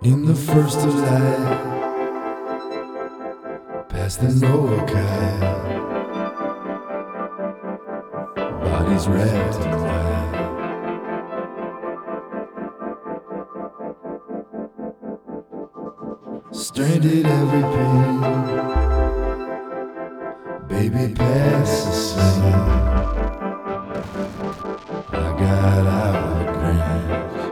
In the first of light, past the Noakai, bodies wrapped in white. Stranded every pain, baby past the same. I got out of the Grange.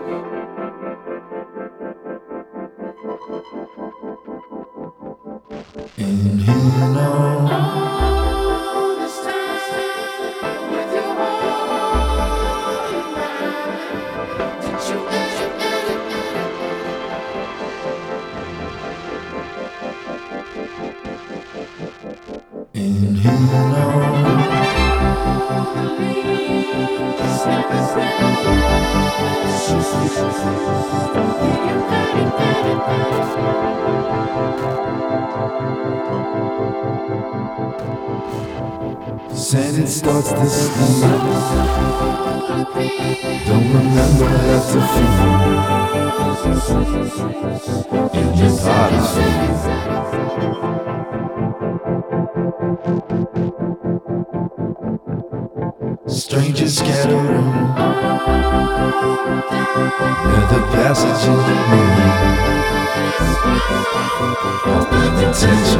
In here all this time with your heart in mine. Did you in here Sand starts to sleep. Don't remember how to feel in your body's strangers scattering near the passage in the moon. Attention.